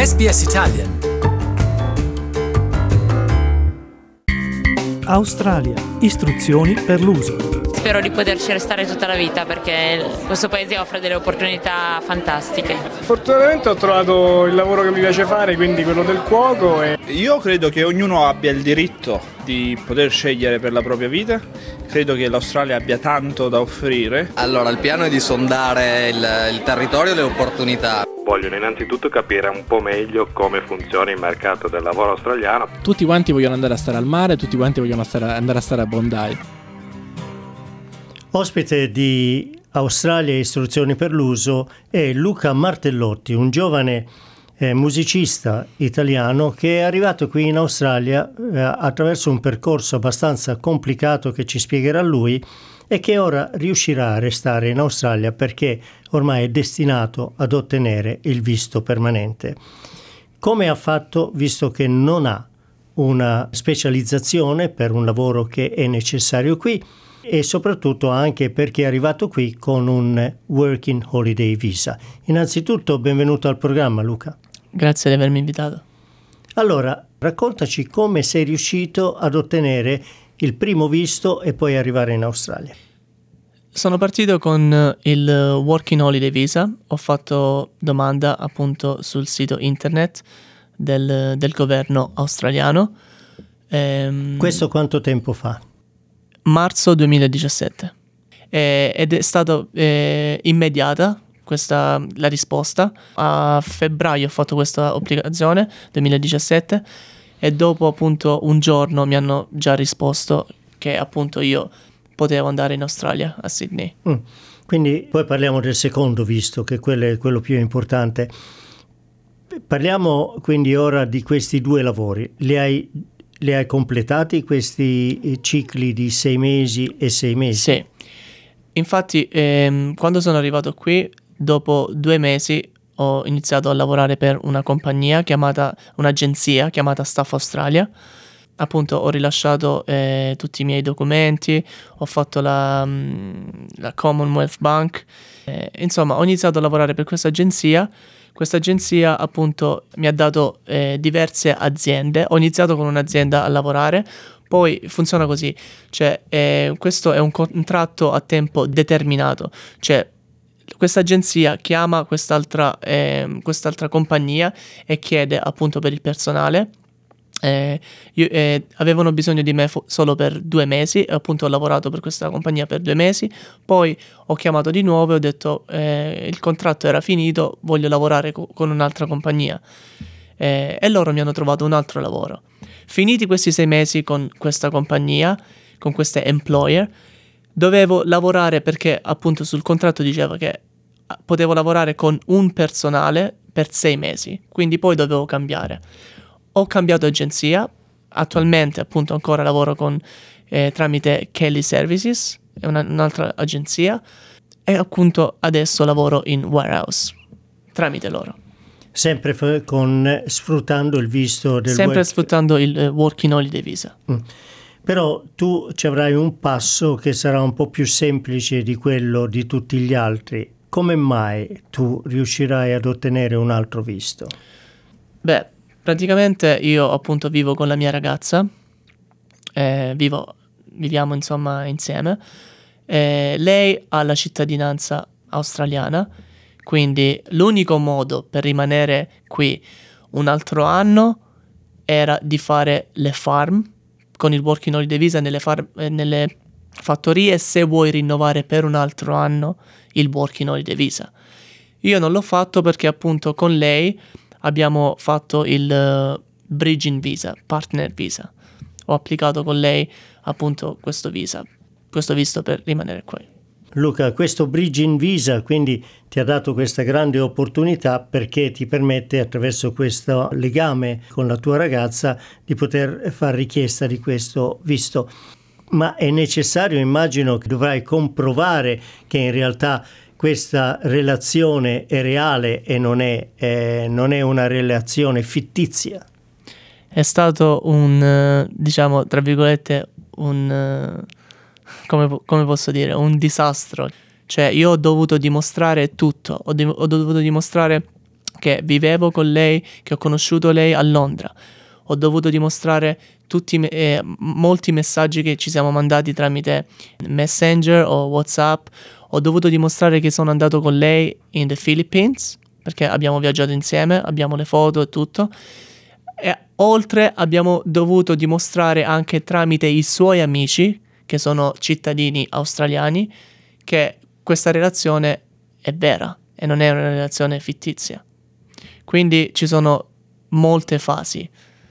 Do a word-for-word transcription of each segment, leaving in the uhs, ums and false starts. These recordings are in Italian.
S B S Italian. Australia. Istruzioni per l'uso. Spero di poterci restare tutta la vita perché questo paese offre delle opportunità fantastiche. Fortunatamente ho trovato il lavoro che mi piace fare, quindi quello del cuoco. E... Io credo che ognuno abbia il diritto di poter scegliere per la propria vita. Credo che l'Australia abbia tanto da offrire. Allora, il piano è di sondare il, il territorio e le opportunità. Vogliono innanzitutto capire un po' meglio come funziona il mercato del lavoro australiano. Tutti quanti vogliono andare a stare al mare, tutti quanti vogliono stare, andare a stare a Bondi. Ospite di Australia Istruzioni per l'uso è Luca Martellotti, un giovane eh, musicista italiano che è arrivato qui in Australia eh, attraverso un percorso abbastanza complicato che ci spiegherà lui e che ora riuscirà a restare in Australia perché ormai è destinato ad ottenere il visto permanente. Come ha fatto, visto che non ha una specializzazione per un lavoro che è necessario qui, e soprattutto anche perché è arrivato qui con un Working Holiday Visa. Innanzitutto benvenuto al programma, Luca. Grazie di avermi invitato. Allora, raccontaci come sei riuscito ad ottenere il primo visto e poi arrivare in Australia. Sono partito con il Working Holiday Visa, ho fatto domanda appunto sul sito internet del, del governo australiano. Ehm, Questo quanto tempo fa? Marzo duemiladiciassette, eh, ed è stata eh, immediata questa la risposta. A febbraio ho fatto questa applicazione duemiladiciassette e dopo appunto un giorno mi hanno già risposto che appunto io potevo andare in Australia, a Sydney. Mm. Quindi poi parliamo del secondo visto, che quello è quello più importante. Parliamo quindi ora di questi due lavori. Li hai Li hai completati questi cicli di sei mesi e sei mesi? Sì, infatti ehm, quando sono arrivato qui, dopo due mesi ho iniziato a lavorare per una compagnia chiamata, un'agenzia chiamata Staff Australia. Appunto ho rilasciato eh, tutti i miei documenti, ho fatto la, la Commonwealth Bank, eh, insomma ho iniziato a lavorare per questa agenzia. Questa agenzia appunto mi ha dato eh, diverse aziende. Ho iniziato con un'azienda a lavorare, poi funziona così, cioè eh, questo è un contratto a tempo determinato, cioè questa agenzia chiama quest'altra, eh, quest'altra compagnia e chiede appunto per il personale. Eh, io, eh, avevano bisogno di me fo- solo per due mesi e appunto ho lavorato per questa compagnia per due mesi, poi ho chiamato di nuovo e ho detto eh, il contratto era finito, voglio lavorare co- con un'altra compagnia, eh, e loro mi hanno trovato un altro lavoro. Finiti questi sei mesi con questa compagnia, con queste employer, dovevo lavorare perché appunto sul contratto diceva che potevo lavorare con un personale per sei mesi, quindi poi dovevo cambiare. Ho cambiato agenzia, attualmente appunto ancora lavoro con, eh, tramite Kelly Services, è una, un'altra agenzia, e appunto adesso lavoro in warehouse, tramite loro. Sempre f- con, sfruttando il visto del Sempre work... sfruttando il uh, Working Holiday Visa. Mm. Però tu ci avrai un passo che sarà un po' più semplice di quello di tutti gli altri. Come mai tu riuscirai ad ottenere un altro visto? Beh, praticamente io appunto vivo con la mia ragazza, eh, vivo, viviamo insomma insieme, eh, lei ha la cittadinanza australiana, quindi l'unico modo per rimanere qui un altro anno era di fare le farm con il Working Holiday Visa nelle, farm, eh, nelle fattorie se vuoi rinnovare per un altro anno il Working Holiday Visa. Io non l'ho fatto perché appunto con lei abbiamo fatto il uh, Bridging Visa, Partner Visa. Ho applicato con lei appunto questo visa, questo visto per rimanere qui. Luca, questo Bridging Visa quindi ti ha dato questa grande opportunità perché ti permette attraverso questo legame con la tua ragazza di poter fare richiesta di questo visto. Ma è necessario, immagino che dovrai comprovare che in realtà questa relazione è reale e non è, eh, non è una relazione fittizia. È stato un, diciamo, tra virgolette, un, come, come posso dire, un disastro. Cioè io ho dovuto dimostrare tutto, ho, di- ho dovuto dimostrare che vivevo con lei, che ho conosciuto lei a Londra. Ho dovuto dimostrare tutti, eh, molti messaggi che ci siamo mandati tramite Messenger o WhatsApp. Ho dovuto dimostrare che sono andato con lei in the Philippines, perché abbiamo viaggiato insieme, abbiamo le foto e tutto. E oltre abbiamo dovuto dimostrare anche tramite i suoi amici, che sono cittadini australiani, che questa relazione è vera e non è una relazione fittizia. Quindi ci sono molte fasi.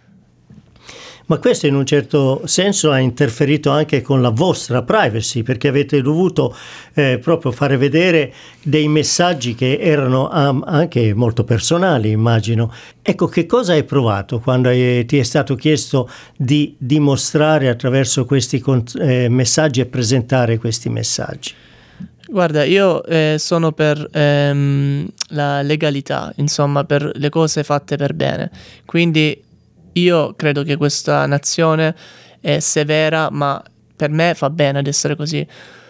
Ma questo in un certo senso ha interferito anche con la vostra privacy, perché avete dovuto eh, proprio fare vedere dei messaggi che erano um, anche molto personali, immagino. Ecco, che cosa hai provato quando hai, ti è stato chiesto di dimostrare attraverso questi eh, messaggi e presentare questi messaggi? Guarda, io eh, sono per ehm, la legalità, insomma, per le cose fatte per bene. Quindi io credo che questa nazione è severa, ma per me fa bene ad essere così.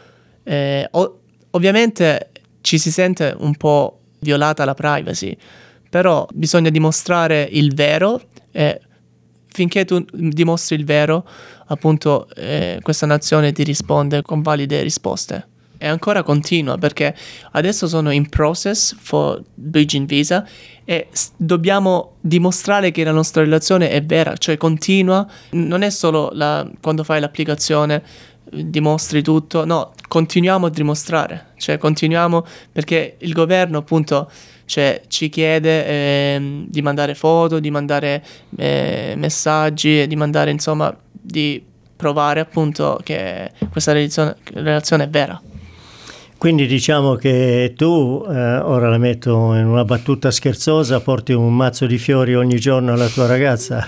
Eh, ov- ovviamente ci si sente un po' violata la privacy, però bisogna dimostrare il vero e finché tu dimostri il vero, appunto, eh, questa nazione ti risponde con valide risposte. E ancora continua, perché adesso sono in process for Bridging Visa e s- dobbiamo dimostrare che la nostra relazione è vera, cioè continua. Non è solo la, quando fai l'applicazione dimostri tutto, no, continuiamo a dimostrare, cioè continuiamo, perché il governo appunto, cioè, ci chiede eh, di mandare foto, di mandare eh, messaggi, di mandare, insomma, di provare appunto che questa relazione, relazione è vera. Quindi diciamo che tu, eh, ora la metto in una battuta scherzosa, porti un mazzo di fiori ogni giorno alla tua ragazza?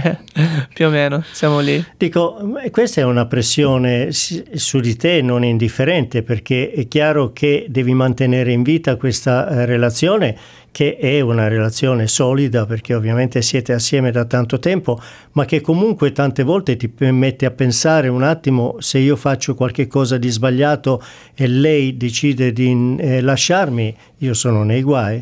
Più o meno, siamo lì. Dico, questa è una pressione su di te non indifferente, perché è chiaro che devi mantenere in vita questa eh, relazione, che è una relazione solida, perché ovviamente siete assieme da tanto tempo, ma che comunque tante volte ti mette a pensare un attimo: se io faccio qualche cosa di sbagliato e lei decide di eh, lasciarmi, io sono nei guai.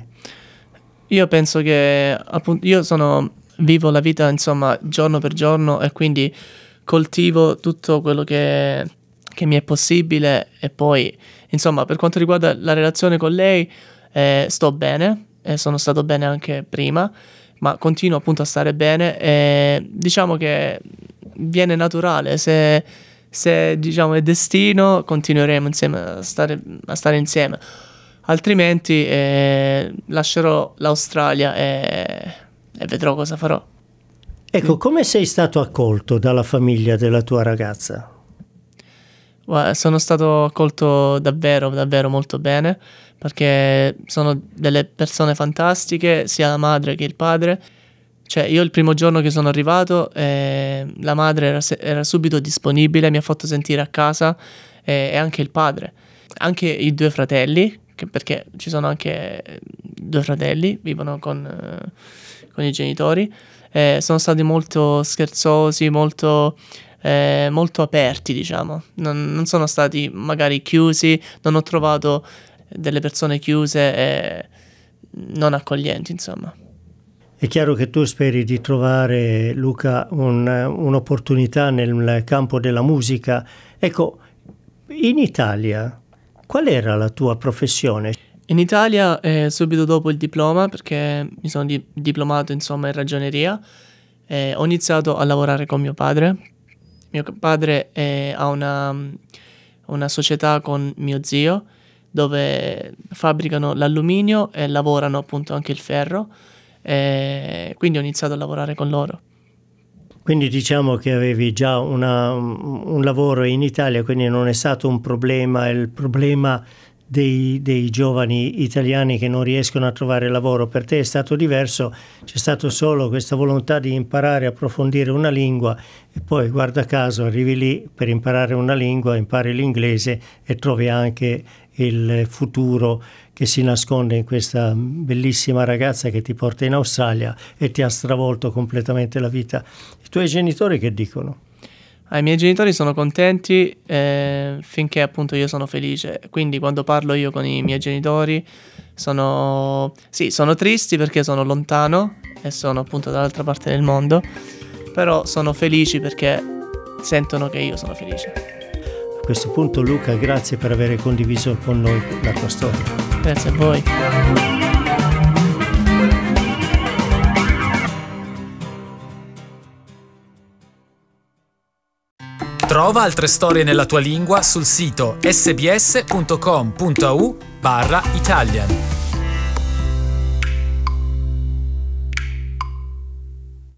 Io penso che appunto io sono vivo la vita, insomma, giorno per giorno, e quindi coltivo tutto quello che, che mi è possibile. E poi, insomma, per quanto riguarda la relazione con lei, eh, sto bene. E sono stato bene anche prima, ma continuo appunto a stare bene, e diciamo che viene naturale. Se, se diciamo è destino, continueremo insieme a stare, a stare insieme, altrimenti eh, lascerò l'Australia e, e vedrò cosa farò. Ecco, come sei stato accolto dalla famiglia della tua ragazza? Sono stato accolto davvero, davvero molto bene, perché sono delle persone fantastiche, sia la madre che il padre. Cioè, io il primo giorno che sono arrivato, eh, la madre era, era subito disponibile, mi ha fatto sentire a casa, eh, e anche il padre. Anche i due fratelli, che, perché ci sono anche due fratelli, vivono con, eh, con i genitori, eh, sono stati molto scherzosi, molto... Eh, molto aperti, diciamo. Non, non sono stati magari chiusi, non ho trovato delle persone chiuse e non accoglienti, insomma. È chiaro che tu speri di trovare, Luca, un, un'opportunità nel campo della musica. Ecco, in Italia, qual era la tua professione? In Italia, eh, subito dopo il diploma, perché mi sono di- diplomato, insomma, in ragioneria, eh, ho iniziato a lavorare con mio padre. Mio padre eh, ha una, una società con mio zio dove fabbricano l'alluminio e lavorano appunto anche il ferro, e quindi ho iniziato a lavorare con loro. Quindi diciamo che avevi già una, un lavoro in Italia, quindi non è stato un problema, il problema dei, dei giovani italiani che non riescono a trovare lavoro. Per te è stato diverso, c'è stato solo questa volontà di imparare, approfondire una lingua, e poi guarda caso arrivi lì per imparare una lingua, impari l'inglese e trovi anche il futuro che si nasconde in questa bellissima ragazza che ti porta in Australia e ti ha stravolto completamente la vita. I tuoi genitori che dicono? I miei genitori sono contenti eh, finché appunto io sono felice, quindi quando parlo io con i miei genitori sono, sì, sono tristi perché sono lontano e sono appunto dall'altra parte del mondo, però sono felici perché sentono che io sono felice. A questo punto, Luca, grazie per aver condiviso con noi la tua storia. Grazie a voi. Trova altre storie nella tua lingua sul sito sbs punto com punto a u barra Italian.